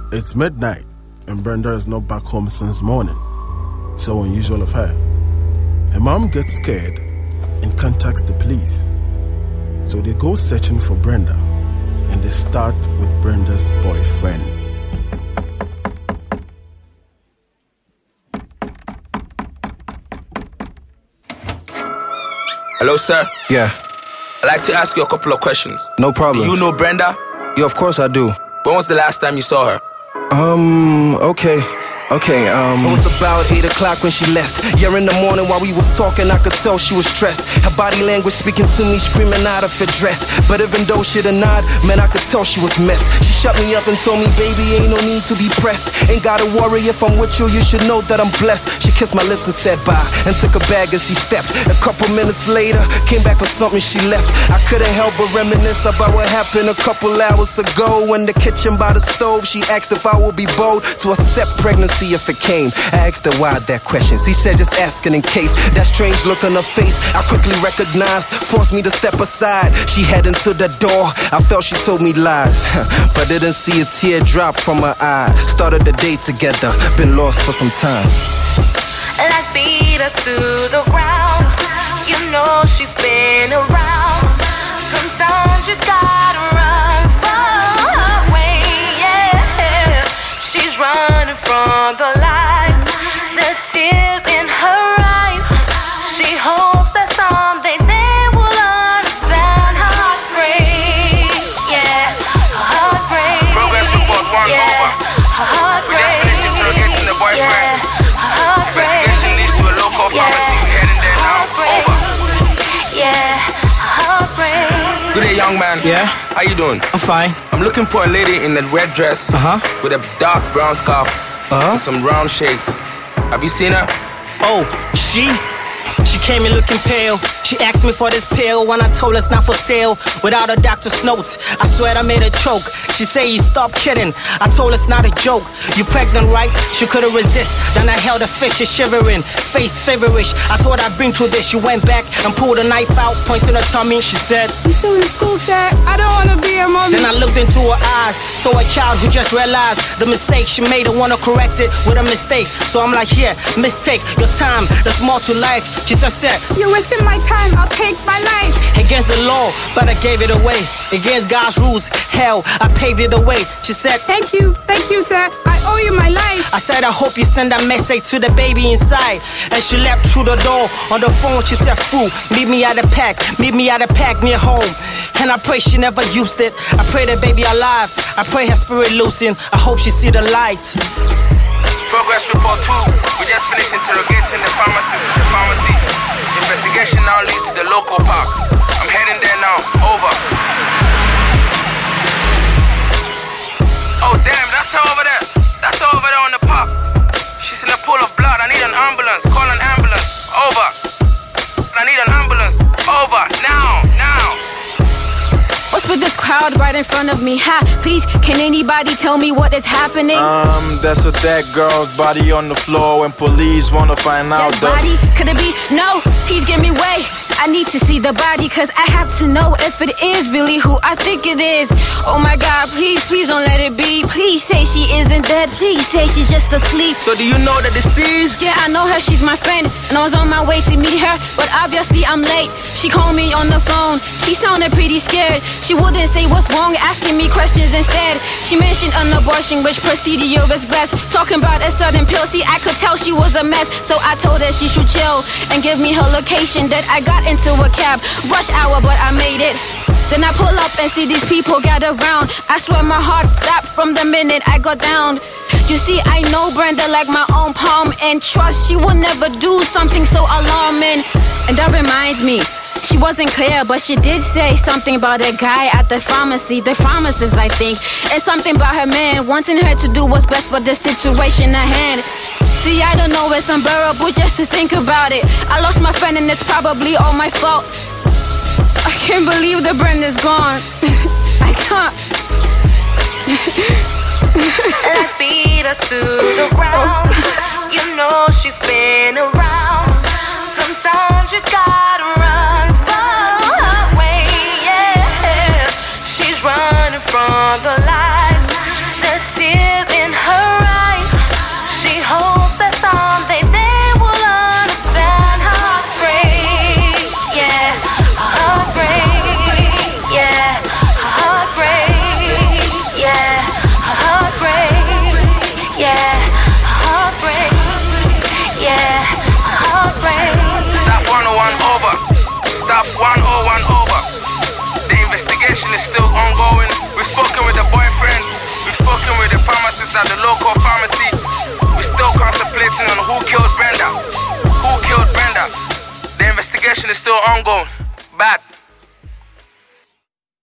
It's midnight, and Brenda is not back home since morning. So unusual of her. Her mom gets scared and contacts the police. So they go searching for Brenda, and they start with Brenda's boyfriend. Hello, sir. Yeah. I'd like to ask you a couple of questions. No problem. Do you know Brenda? Yeah, of course I do. When was the last time you saw her? Okay. It was about 8 o'clock when she left. Yeah, in the morning while we was talking, I could tell she was stressed. Her body language speaking to me, screaming out of her dress. But even though she denied, man, I could tell she was messed. She shut me up and told me, baby, ain't no need to be pressed. Ain't gotta worry if I'm with you, you should know that I'm blessed. She kissed my lips and said bye, and took a bag as she stepped. A couple minutes later, came back for something she left. I couldn't help but reminisce about what happened a couple hours ago. In the kitchen by the stove, she asked if I would be bold to accept pregnancy if it came. I asked her why that question. She said just asking in case. That strange look on her face I quickly recognized, forced me to step aside. She headed to the door. I felt she told me lies, but didn't see a tear drop from her eye. Started the day together, been lost for some time. And I beat her to the ground. You know she's been around. Sometimes you gotta run far away, yeah. She's running from the lights, the tears in her eyes. She hopes that someday they will understand her heartbreak, yeah. Her heartbreak, Progress report 1 yeah. over. Her heartbreak, We just finished interrogating the boyfriend. yeah. Her heartbreak, Investigation leads to a local pharmacy. We're heading there now. Over. yeah. Her heartbreak. Good day, young man. Yeah? How you doing? I'm fine. I'm looking for a lady in a red dress with a dark brown scarf and some round shades. Have you seen her? Oh, She came in looking pale. She asked me for this pill when I told her it's not for sale. Without a doctor's notes, I swear I made her choke. She said, you stop kidding. I told her it's not a joke. You pregnant, right? She couldn't resist. Then I held her fish, she shivering, face feverish. I thought I'd been through this. She went back and pulled a knife out, pointing her tummy. She said, I'm still in school, sir. I don't wanna be a mommy. Then I looked into her eyes, saw a child who just realized the mistake she made and wanna correct it with a mistake. So I'm like, here, mistake, your time, there's more to life. She just said, You're wasting my time, I'll take my life. against the law, but I gave it away. Against God's rules, hell, I paved it away. She said, Thank you, sir. I owe you my life. I said, I hope you send a message to the baby inside. And she left through the door. On the phone, she said, Foo, meet me at the pack near home. And I pray she never used it. I pray the baby alive. I pray her spirit loosen. I hope she see the light. Progress report 2. We just finished interrogating the pharmacist at the pharmacy. Investigation now leads to the local park. I'm heading there now. Over. Oh damn, that's her over there. That's her over there on the park. She's in a pool of blood. I need an ambulance. Call an ambulance. Over. I need an ambulance. Over. Now. What's with this crowd right in front of me? Ha, please, can anybody tell me what is happening? That's a dead girl's body on the floor when police wanna find out. Dead body? Could it be? No, please give me way. I need to see the body, cause I have to know if it is really who I think it is. Oh my God, please don't let it be. Please say she isn't dead. Please say she's just asleep. So do you know the deceased? Yeah, I know her, she's my friend, and I was on my way to meet her, but obviously I'm late. She called me on the phone, she sounded pretty scared. She wouldn't say what's wrong, asking me questions instead. She mentioned an abortion, which procedure is best. Talking about a certain pill, see, I could tell she was a mess. So I told her she should chill and give me her location. That I got into a cab, rush hour, but I made it. Then I pull up and see these people gather round. I swear my heart stopped from the minute I got down. You see, I know Brenda like my own palm, and trust she will never do something so alarming. And that reminds me, she wasn't clear, but she did say something about a guy at the pharmacy. The pharmacist, I think. And something about her man wanting her to do what's best for the situation at hand. See, I don't know, it's unbearable just to think about it. I lost my friend and it's probably all my fault. I can't believe the Brenda's gone. I can't. And I beat her to the ground. You know she's been around. Sometimes you gotta run far away, yeah. She's running from the lights, the tears in at the local pharmacy. We're still contemplating on who killed Brenda. Who killed Brenda? The investigation is still ongoing.